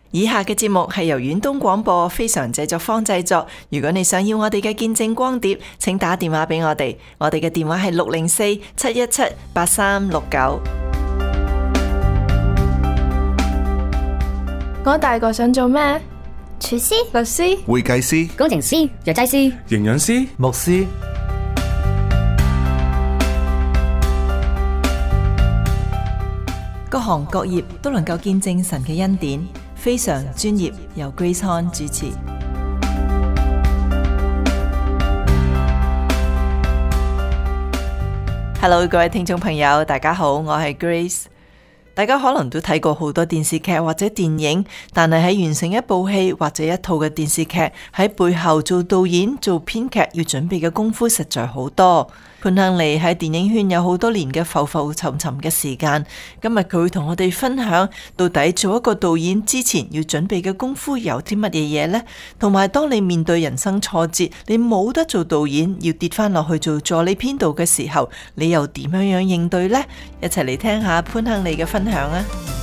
以下嘅節目係由遠東廣播非常製作坊製作。如果你想要我哋嘅見證光碟，請打電話俾我哋。我哋嘅電話係604-717-8369。 我大個想做咩？ 廚師、 律師、 會計師、 工程師、藥劑師、 營養師、牧師。 各行各業都能夠見證神嘅恩典，非常專業，由 Grace Han 主持。Hello， 各位聽眾朋友，大家好，我係 Grace。大家可能都睇過好多電視劇或者電影，但係喺完成一部戲或者一套嘅電視劇，喺背後做導演、做編劇要準備嘅功夫實在好多。潘幸利喺電影圈有好多年嘅浮浮沉沉嘅時間，今日佢會同我哋分享到底做一個導演之前要準備嘅功夫有啲乜嘢嘢呢？同埋當你面對人生挫折，你冇得做導演，要跌翻落去做助理編導嘅時候，你又點樣應對呢？一齊嚟聽下潘幸利嘅分享啊！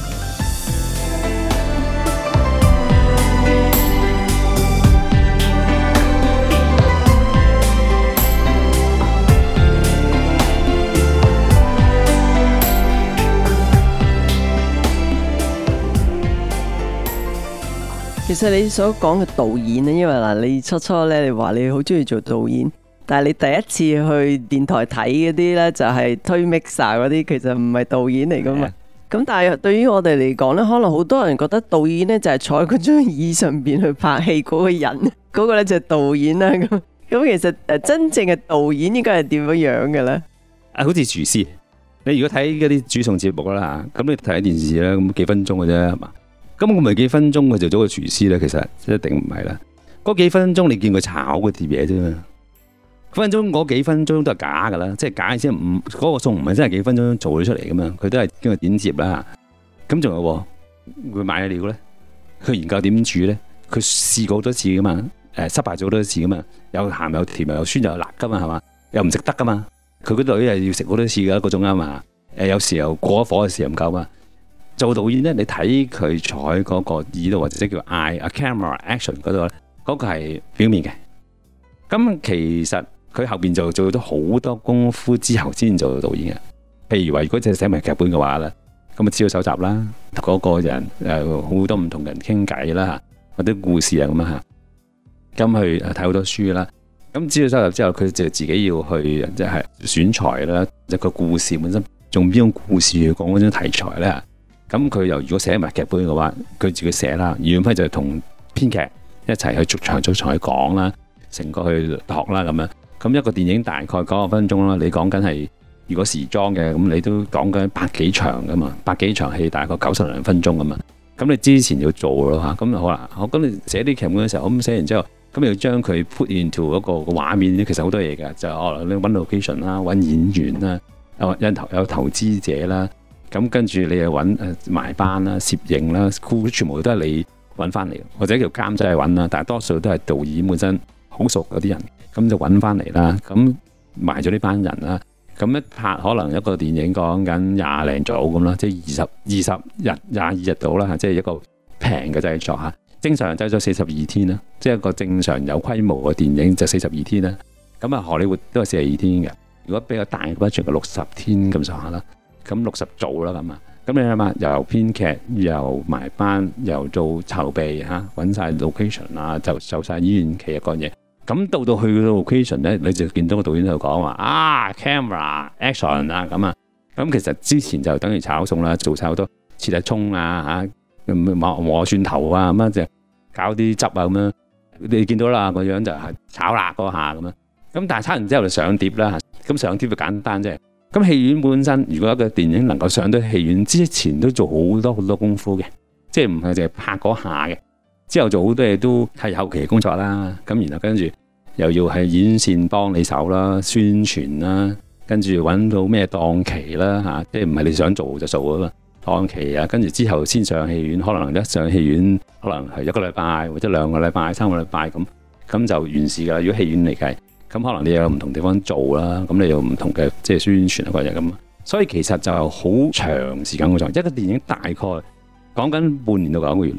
其實你所講嘅導演咧，因為嗱，你初咧，你話你好中意做導演，但係你第一次去電台睇嗰啲咧，就係推 mixer 嗰啲，其實唔係導演嚟噶嘛。咁但係對於我哋嚟講咧，可能好多人覺得導演咧就係坐喺嗰張椅上邊去拍戲嗰個人，嗰個咧就係導演啦。咁其實真正嘅導演應該係點樣樣嘅咧？ 好似廚師，你如果睇嗰啲煮餸節目啦吓，咁你睇電視咧，咁幾分鐘嘅啫係嘛？咁我咪幾分鐘佢做咗個廚師咧？其實一定唔係啦。嗰幾分鐘你見佢炒嗰碟嘢啫嘛，分鐘嗰幾分鐘都係假噶啦，即係假先唔嗰個餸唔係真係幾分鐘做咗出嚟噶嘛，佢都係經過剪接啦。咁仲有佢買嘅料咧，佢研究點煮咧，佢試過好多次噶嘛，失敗咗好多次噶嘛，有鹹有甜又有酸又有辣噶嘛，係嘛，又唔食得噶嘛，佢嗰度係要食好多次噶嗰種啊嘛，有時候過咗火嘅時候唔夠嘛。做導演咧，你睇佢坐喺嗰個椅度，或者叫 camera action 嗰度咧，嗰個係表面嘅。咁其實佢後邊就做咗好多功夫之後先做到導演嘅。譬如話，如果只寫埋劇本嘅話咧，咁啊資料搜集啦，嗰個人好多唔同人傾偈啦，或者故事啊咁啊嚇，咁去睇好多書啦。咁資料搜集之後，佢就自己要去即係選材啦，一個故事本身用邊種故事去講嗰種題材咧。咁佢又如果寫埋劇本嘅話，佢自己寫啦，余遠輝就同編劇一齊去逐場去講啦，成個去度啦咁樣。咁一個電影大概90分鐘啦，你講緊係如果時裝嘅，咁你都講緊百幾場噶嘛，百幾場戲大概92分鐘咁嘛。咁你之前要做咯嚇，咁好啦，咁你寫啲劇本嘅時候，咁寫完之後，咁你要將佢 put into 嗰個畫面咧，其實好多嘢嘅，就你揾 location 啦，揾演員啦，有投資者啦。咁跟住你又揾埋班啦、攝影啦，全部都係你揾翻嚟，或者叫監製揾啦。但係多數都係導演本身好熟嗰啲人，咁就揾翻嚟啦。咁埋咗呢班人啦，咁一拍可能一個電影講緊20零組咁啦，即係20日22日到啦，即係一個平嘅製作嚇。正常製作42天啦，即係一個正常有規模嘅電影就42天啦。咁啊荷里活都係42天嘅，如果比較大嘅 budget 60天咁上下啦。咁60組啦咁啊，咁你諗下，又編劇，又埋班，又做籌備嚇，揾晒 location 啊，就受晒演員其一個嘢。咁到去 location 咧，你就見到個導演喺度講話camera action 啊咁啊。咁其實之前就等於炒餸啦，做晒好多切下葱啊嚇，磨蒜頭啊咁樣，就搞啲汁啊咁樣。你見到啦個樣就係炒辣嗰下咁樣。咁但係炒完之後就上碟啦，咁上碟就簡單啫。咁戲院本身，如果一個電影能夠上到戲院之前，都做好多功夫嘅，即係唔係淨係拍嗰下嘅，之後做好多嘢都係後期工作啦。咁然後跟住又要係院線幫你手啦、宣傳啦，跟住揾到咩檔期啦嚇，即係唔係你想做就做啊嘛，檔期啊，跟住之後先上戲院，可能一上戲院可能係1個禮拜或者2個禮拜、3個禮拜咁就完事㗎啦。如果戲院嚟計。咁可能你有唔同地方做啦，咁你有唔同嘅即係宣傳啊嗰樣咁，所以其實就好長時間工作。一個電影大概講緊半年到9個月咧，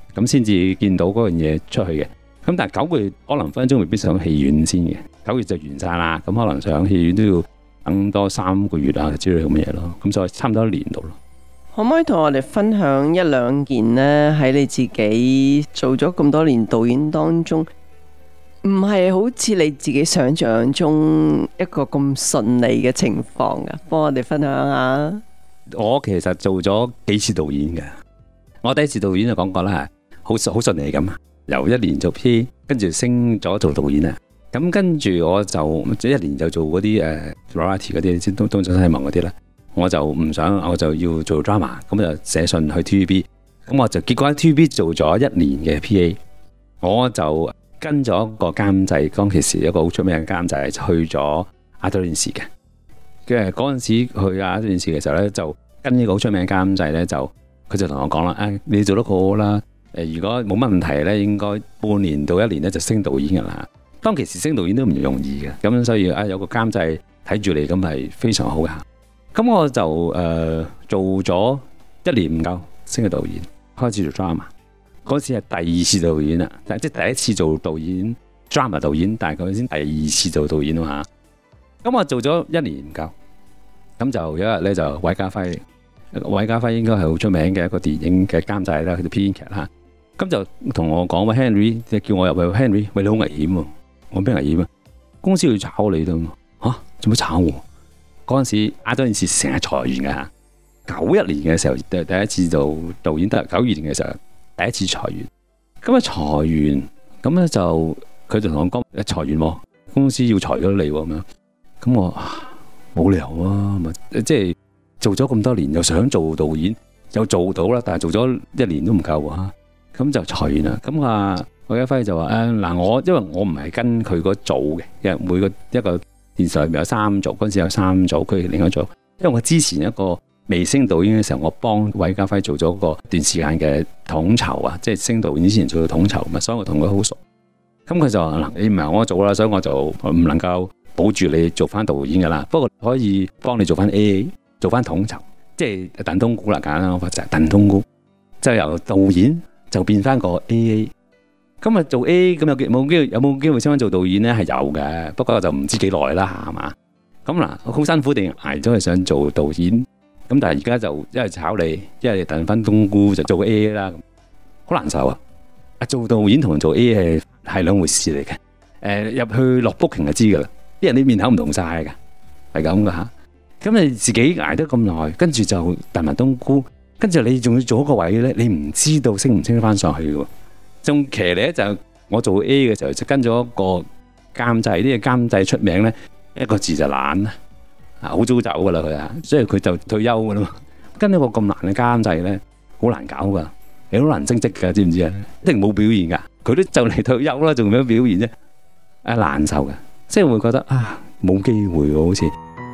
咁先至見到嗰樣嘢出去嘅。咁但係9個月可能分分鐘未必上戲院先嘅，9月就完晒啦，咁可能上戲院都要等多3個月啊之類咁嘅嘢咯。咁所以差唔多1年度咯。 可唔可以同我哋分享一兩件呢？喺你自己做咗咁多年導演當中，唔係好似你自己想象中一個咁順利嘅情況噶，幫我哋分享下。 我其實做咗幾次導演嘅，我第一次導演就講過啦，好順利咁，由1年做 P， 跟住升咗做導演啊。咁跟住我就1年就做嗰啲variety 嗰啲，東張西望嗰啲啦。我就唔想，我就要做 drama， 咁就寫信去 TVB， 咁我就結果喺 TVB 做咗1年嘅 PA， 我就跟咗一個監製，當其時一個好出名嘅監製去咗亞洲電視嘅。嘅嗰陣時去亞洲電視嘅時候咧，就跟呢個好出名嘅監製咧，佢就同我講啦，你做得好好啦，如果冇乜問題咧，應該半年到1年咧就升導演噶啦。當其時升導演都唔容易嘅，咁所以有個監製睇住你，咁係非常好嘅。咁我就做咗1年唔夠，升咗導演，開始做 drama。嗰次係第2次導演啦，即係第一次做導演 drama 導演，但係佢先第2次做導演啊嘛。咁我做咗1年唔夠，咁就有一日咧就韋家輝應該係好出名嘅一個電影嘅監製啦，佢做編劇啦。咁就同我講，喂 Henry， 即係叫我入去 Henry， 喂，你好危險喎，我咩危險啊？公司要炒你啫嘛，做乜炒我？嗰陣時亞洲電視成日裁員嘅嚇，91年嘅時候第一次做導演，得92年嘅時候第一次裁員。咁啊裁員，咁咧就佢就同我講裁員喎，公司要裁咗你喎咁樣。咁我冇理由啊，即係做咗咁多年，又想做導演，又做到啦，但係做咗1年都唔夠啊。咁就裁員啦。咁韋家輝就話嗱，因為我唔係跟佢個組嘅，因為每個一個電視裏面有3組，嗰陣時有3組，佢另一組。因為我之前一個未升導演嘅時候，我幫韋家輝做咗個段時間嘅統籌啊，即係升導演之前做統籌嘛，所以我同佢好熟。咁佢就話嗱，你唔係我做啦，所以我就唔能夠保住你做翻導演噶啦，不過可以幫你做翻 AA， 做翻統籌，即係燉冬菇啦，簡單講法就係燉冬菇，就由導演就變翻個 AA。咁啊做 AA 咁有冇機會升翻做導演咧？係有嘅，不過就唔知幾耐啦，係嘛？咁嗱，好辛苦地捱咗去想做導演，咁但係而家就一係炒你，一係燉翻冬菇就做 AA 啦，好難受啊！做導演同做 AA 係兩回事嚟嘅。入去落 booking 就知噶啦，啲人啲面口唔同晒噶，係咁噶吓。咁你自己捱得咁耐，跟住就燉埋冬菇，跟住你仲要做一個位咧，你唔知道升唔升得翻上去嘅。仲騎呢就我做 A 嘅時候就跟咗一個監製，呢個監製出名咧一個字就懶啦，好早走噶啦佢啊，所以佢就退休噶啦嘛。跟一個咁難嘅監製咧，好難搞噶，你好難升職噶，知唔知啊？一定冇表現噶，佢都就嚟退休啦，仲有咩表現啫？難受嘅，即係會覺得冇機會喎，好似。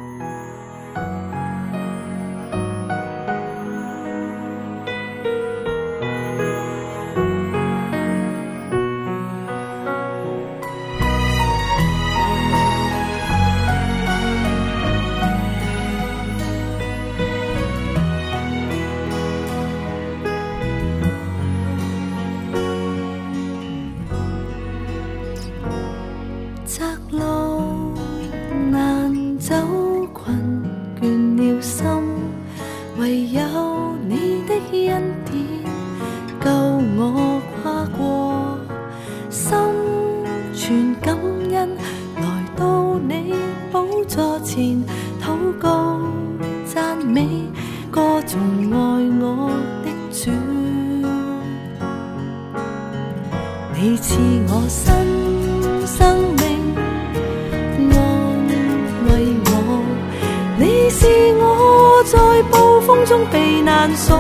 你賜我新生命，安慰我。你是我在暴風中避難所，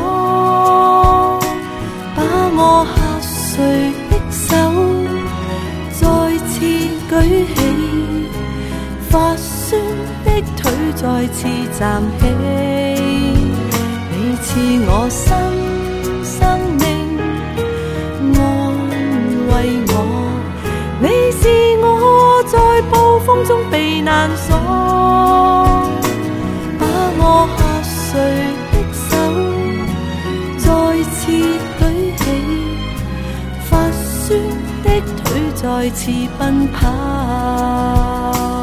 把我下垂的手再次舉起，發酸的腿再次站起。你賜我新生命，為我，你是我在暴風中避難所，把我下垂的手再次舉起， 腿再次奔跑。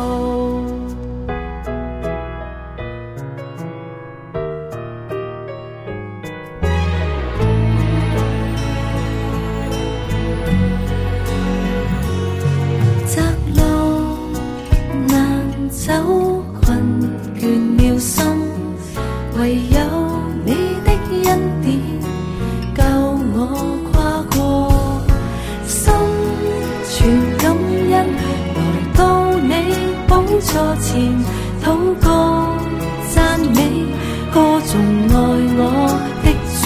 窄路難走，困倦了心，唯有你的恩典救我跨過。心存感恩，來到你寶座前禱告讚美，歌頌愛我的主。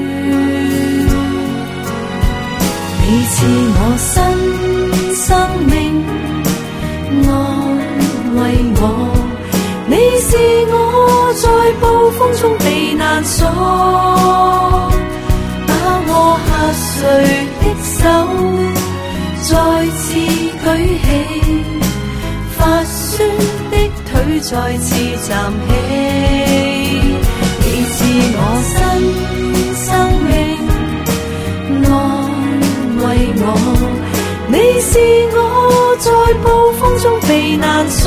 你賜我新生命，安慰我，你是我在暴風中避難所，把我下垂的手再次舉起，發酸的腿再次站起。你賜我新生命，安慰我，你是我在暴風中避難所，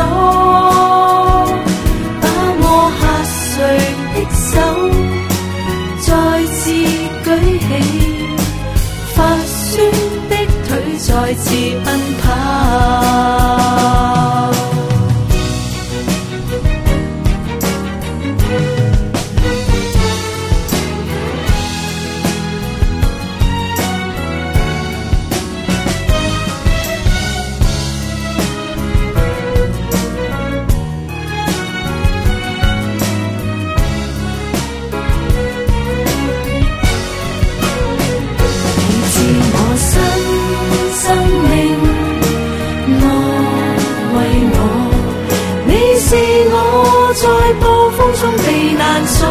把我下垂的手再次舉起，發酸的腿再次奔跑。在暴風中避難所，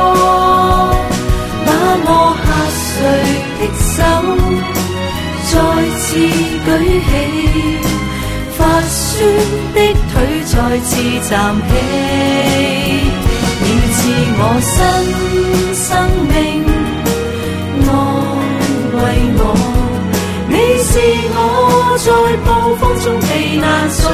把我下垂的手再次舉起，發酸的腿再次站起。你賜我新生命，安慰我，你是我在暴風中避難所，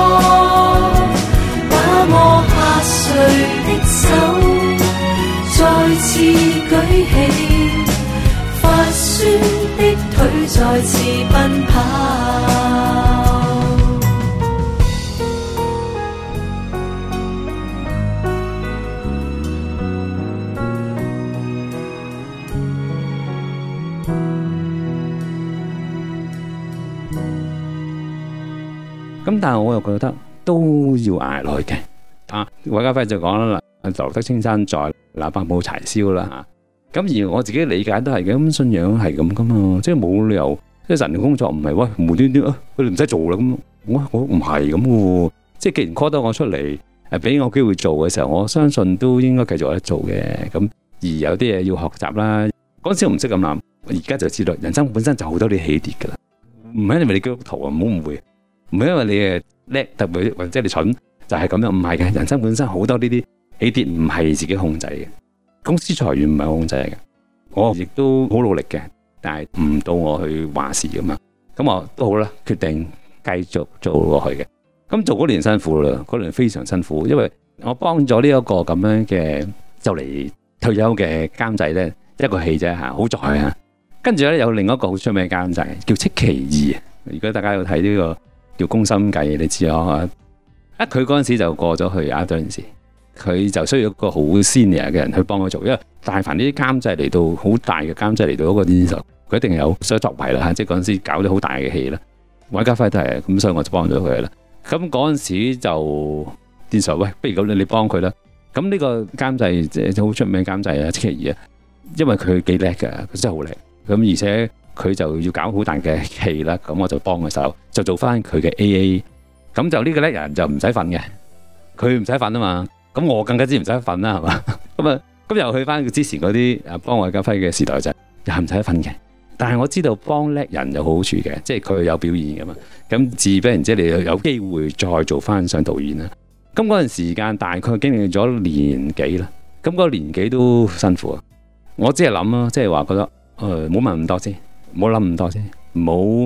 把我下垂的手再次舉起，發酸的腿再次奔跑。 咁但係我又覺得都要捱落去嘅。韋家輝就講啦，留得青山在，哪怕冇柴燒啦嚇。咁而我自己理解都係嘅，咁信仰係咁噶嘛，即係冇理由，即係神嘅工作唔係喂無端端佢哋唔使做啦咁，我唔係咁喎。即係既然 call 得我出嚟，俾我機會做嘅時候，我相信都應該繼續有得做嘅。咁而有啲嘢要學習啦。嗰陣時我唔識咁諗，而家就知道人生本身就好多啲起跌噶啦，唔係因為你基督徒啊，唔好誤會，唔係因為你誒叻特別或者你蠢。就係咁樣，唔係嘅。人生本身好多呢啲起跌唔係自己控制嘅，公司裁員唔係我控制嚟嘅。我亦都好努力嘅，但係唔到我去話事噶嘛。咁我都好啦，決定繼續做落去嘅。咁做嗰年辛苦啦，嗰年非常辛苦，因為我幫咗呢一個咁樣嘅就嚟退休嘅監製咧，一個戲啫嚇，好在啊。跟住咧有另一個好出名嘅監製叫戚其義。如果大家有睇呢個叫《宮心計》，你知啊。佢嗰陣時就過咗去啊！嗰陣時佢就需要一個好 senior 嘅人去幫佢做，因為大凡呢啲監製嚟到好大嘅監製嚟到嗰個電視台，佢一定有所作為啦嚇。即係嗰陣時搞咗好大嘅戲啦，韋家輝都係咁，所以我就幫咗佢啦。咁嗰陣時就電視台喂，不如咁你幫佢啦。咁呢個監製即好出名監製啊，戚其義啊，因為佢幾叻㗎，佢真係好叻。咁而且佢就要搞好大嘅戲啦，咁我就幫佢手，就做翻佢嘅 AA。咁就呢個叻人就唔使瞓嘅，佢唔使瞓啊嘛，咁我更加之唔使瞓啦，係嘛？咁又去翻佢之前嗰啲幫韋家輝嘅時代就又唔使瞓嘅。但係我知道幫叻人有好處嘅，即係佢有表現噶嘛。咁自不然即係你有機會再做翻上導演啦。咁嗰陣時間大概經歷咗年幾啦，咁嗰個年幾都辛苦啊。我只係諗咯，即係話覺得唔好問咁多先，唔好諗咁多先，唔好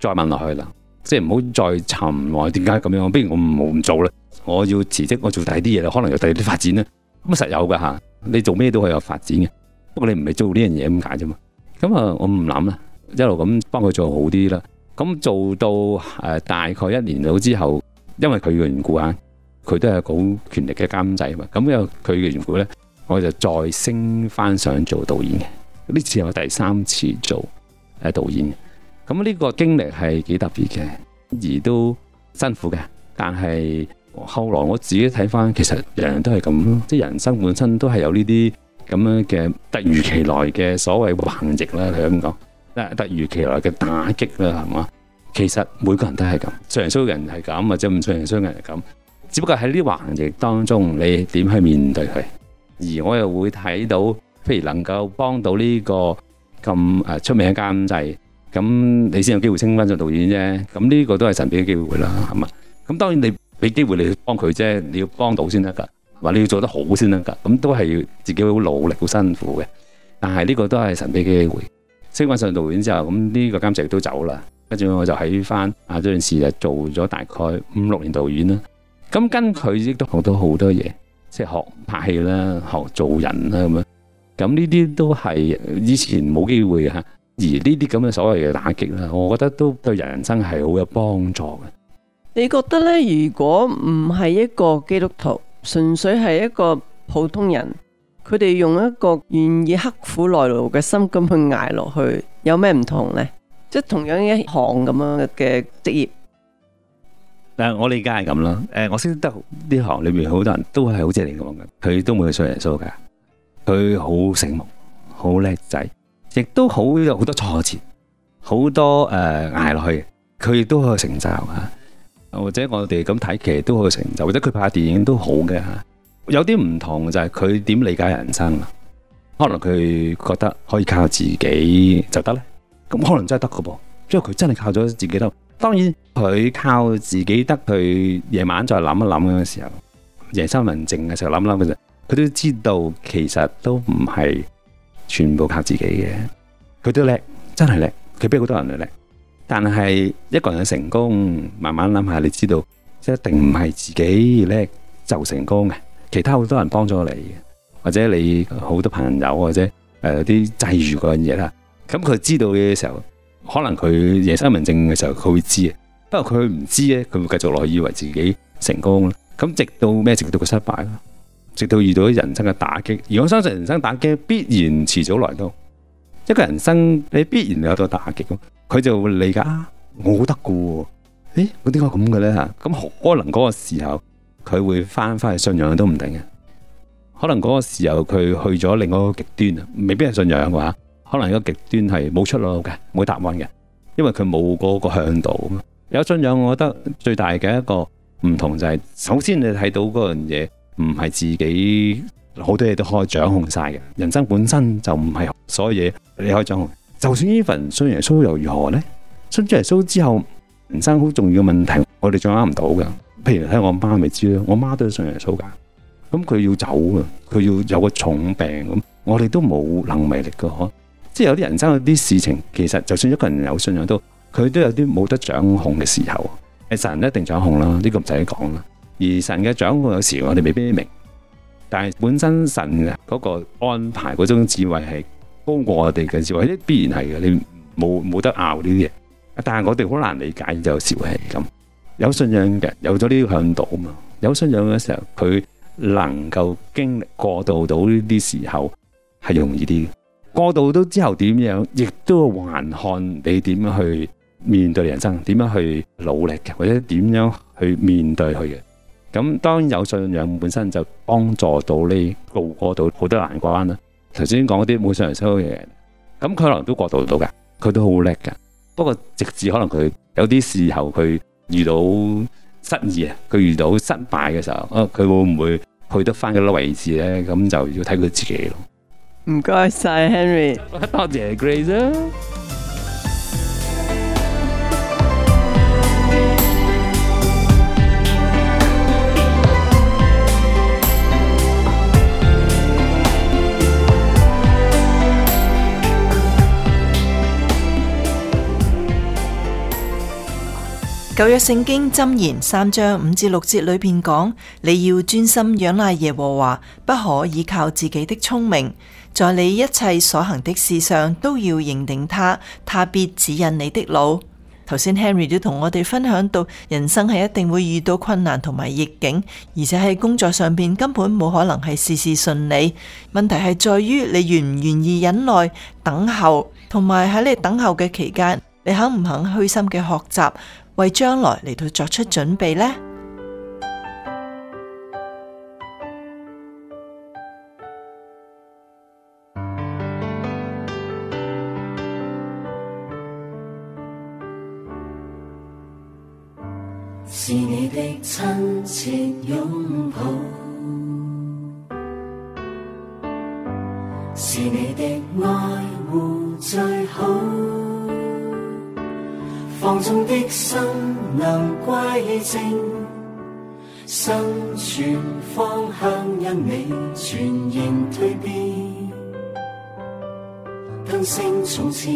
再問落去啦，即係唔好再沉落點解咁樣，不如我唔做啦，我要辭職，我做第二啲嘢啦，可能有第二啲發展咧，咁實有噶嚇，你做咩都可以有發展嘅，不過你唔係做呢樣嘢咁解啫嘛。咁啊，我唔諗啦，一路咁幫佢做好啲啦。咁做到大概1年到之後，因為佢嘅緣故啊，佢都係好權力嘅監製嘛。咁因為佢嘅緣故咧，我就再升翻上做導演嘅。呢次係我第3次做導演嘅。咁呢個經歷係幾特別嘅，而都辛苦嘅。但係後來我自己睇翻，其實人人都係咁咯，即係人生本身都係有呢啲咁樣嘅突如其來嘅所謂橫逆啦，佢咁講。突如其來嘅打擊啦，係嘛？其實每個人都係咁，信耶穌嘅人係咁，或者唔信耶穌嘅人係咁。只不過喺呢啲橫逆當中，你點去面對佢？而我又會睇到，譬如能夠幫到呢個咁出名嘅監製，咁你先有機會升翻做導演啫。咁呢個都係神俾嘅機會啦，係嘛？咁當然你俾機會你去幫佢啫，你要幫到先得㗎，話你要做得好先得㗎。咁都係要自己好努力、好辛苦嘅。但係呢個都係神俾嘅機會。升翻上導演之後，咁呢個監製都走啦，跟住我就喺翻嗰陣時就做咗大概5-6年導演啦。咁跟佢亦都學到好多嘢，即係學拍戲啦，學做人啦咁樣。咁呢啲都係以前冇機會嘅嚇。而呢啲咁嘅所謂嘅打擊啦，我覺得都對人生係好有幫助嘅。 你覺得呢？如果唔係一個基督徒，純粹係一個普通人，佢哋用一個願意刻苦耐勞嘅心咁去捱落去，有咩唔同呢？即係同樣一行咁樣嘅職業。 我理解係咁啦。我識得呢行裏面好多人都係好似你咁嘅，佢都冇去信耶穌㗎，佢好醒目，好叻仔，亦都有好多挫折，好多捱落去，佢亦都好有成就啊。或者我哋咁睇，其實都好有成就，或者佢拍電影都好嘅嚇。有啲唔同就係佢點理解人生啦。可能佢覺得可以靠自己就得咧，咁可能真係得嘅噃，因為佢真係靠咗自己得。當然佢靠自己得，佢夜晚再諗一諗嘅時候，夜深人靜嘅時候諗一諗嘅時候，佢都知道其實都唔係全部靠自己嘅。佢都叻，真係叻，佢比好多人都叻。但係一個人嘅成功，慢慢諗下，你知道一定唔係自己叻就成功嘅。其他好多人幫咗你嘅，或者你好多朋友或者啲際遇嗰樣嘢啦。咁佢知道嘅時候，可能佢夜深人靜嘅時候，佢會知嘅。不過佢唔知咧，佢會繼續落以為自己成功啦。咁直到咩？直到佢失敗啦，直到遇到人生嘅打擊。而我相信人生打擊必然遲早來到。一個人生你必然有到打擊，佢就會理解我好得嘅喎。誒，我點解咁嘅咧嚇？咁可能嗰個時候，佢會翻去信仰都唔定嘅，可能嗰個時候佢去咗另外一個極端啊，未必係信仰嘅話，可能一個極端係冇出路嘅，冇答案嘅，因為佢冇嗰個向導。有信仰，我覺得最大嘅一個唔同就係，首先你睇到嗰樣嘢唔係自己好多嘢都可以掌控晒嘅，人生本身就唔係所有嘢你可以掌控。就算呢份信耶穌又如何呢？信咗耶穌之後，人生好重要嘅問題，我哋掌握唔到嘅。譬如睇我媽咪知啦，我媽都係信耶穌噶，咁佢要走啊，佢要有個重病咁，我哋都冇能為力噶，即係有啲人生有啲事情，其實就算一個人有信仰都，佢都有啲冇得掌控嘅時候。神一定掌控啦，呢個唔使講啦。而神嘅掌控有時我哋未必明，但係本身神嗰個安排嗰種智慧係高過我哋嘅智慧，必然係嘅，你冇得拗呢啲嘢。但係我哋好難理解，有時會係咁。有信仰嘅，有咗呢個向導啊嘛。有信仰嘅時候，佢能夠經歷過渡到呢啲時候係容易啲。過渡到之後點樣，亦都還看你點樣去面對人生，點樣去努力嘅，或者點樣去面對佢嘅。咁當然有信仰本身就幫助到你渡過到好多難關啦。頭先講嗰啲冇信耶穌嘅人，咁佢可能都過渡到㗎，佢都好叻㗎。不過直至可能佢有啲時候佢遇到失意啊，佢遇到失敗嘅時候，佢會唔會去得翻嗰個位置咧？咁就要睇佢自己咯。 唔該晒 Henry， 多謝 Grace。 舊約聖經箴言3章5至6節裏邊講，你要專心仰賴耶和華，不可依靠自己的聰明，在你一切所行的事上都要認定他，他必指引你的路。頭先 Henry 都同我哋分享到，人生係一定會遇到困難同埋逆境，而且喺工作上邊根本冇可能係事事順利。問題係在於你願唔願意忍耐等候，同埋喺你等候嘅期間，你肯唔肯虛心嘅學習，為將來嚟到作出準備呢？ 是你的親切擁抱，是你的愛護最好，放縱的心能歸正，生存方向因你全然蛻變，更勝從前，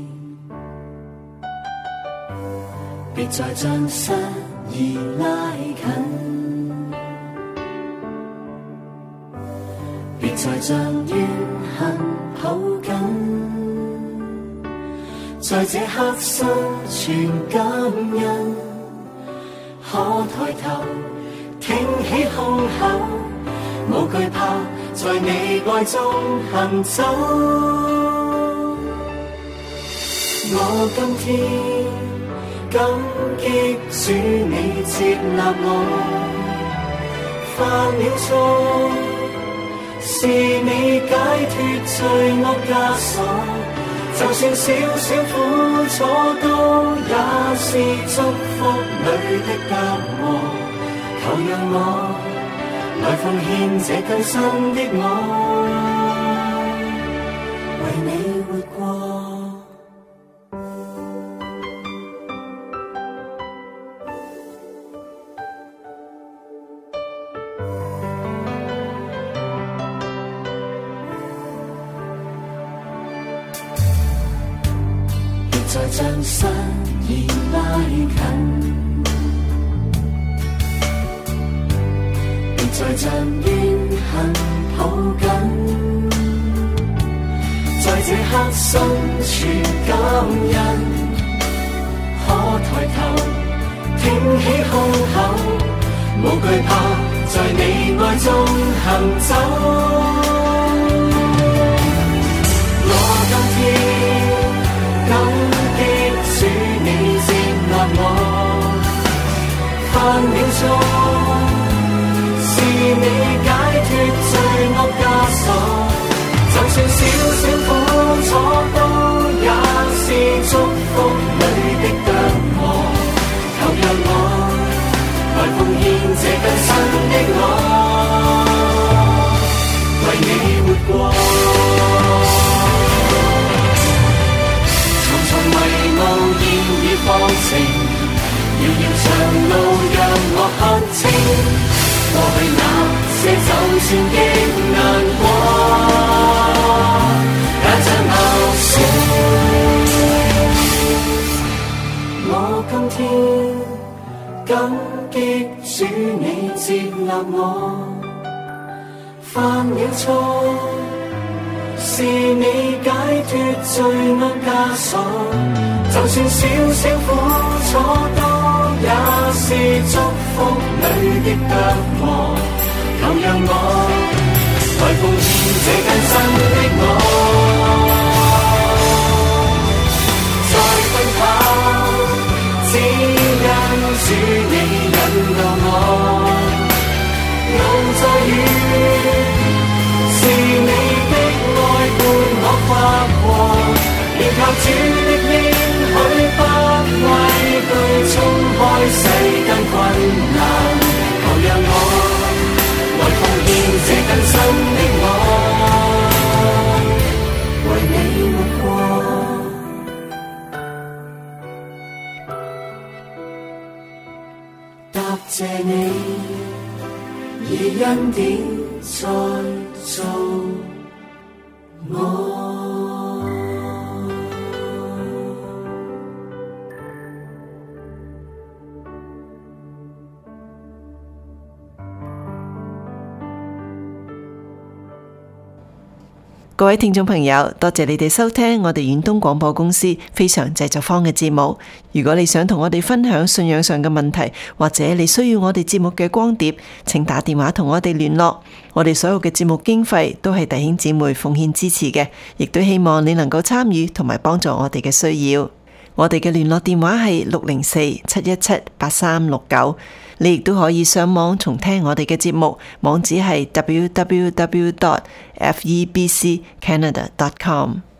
別再將失而拉近，別再將怨恨抱緊，在這刻心存感恩，可抬頭挺起胸口，無懼怕在你愛中行走。我今天感激主你接納我，犯了錯，是你解脫罪惡枷鎖，就算少少苦楚都也是祝福裏的隔膜，求讓我來奉獻這更新的我，為你活過。再將失意拉近，別再將怨恨抱緊，在這刻心存感恩，可抬頭挺起胸口，無懼怕在你愛中行走。我今天感主你接納我，犯了錯，是你解脫罪惡枷鎖，就算少少苦楚都也是祝福裏的隔膜，求讓我來奉獻這更新的我，為你活過。無言與放晴，遙遙長路讓我看清，過去那些就算極難過，也像流星。我今天感激主你接納我，犯了錯，是你解脫罪惡枷鎖，就算少少苦楚都也是祝福裏的隔膜，求讓我來奉獻這更新的我，再奔跑只因主你引導我，路再遠是你的愛伴我跨過，連靠主的應許不畏懼，衝開世間困難，求讓我來奉獻這更新的我，為你活過。答謝你以恩典再造我。 各位聽眾朋友，多謝你哋收聽我哋遠東廣播公司非常製作坊嘅節目。如果你想同我哋分享信仰上嘅問題，或者你需要我哋節目嘅光碟，請打電話同我哋聯絡。我哋所有嘅節目經費都係弟兄姊妹奉獻支持嘅，亦都希望你能夠參與同埋幫助我哋嘅需要。我哋嘅聯絡電話係604-717-8369。你亦都可以上網重聽我哋嘅節目，網址係www.febccanada.com。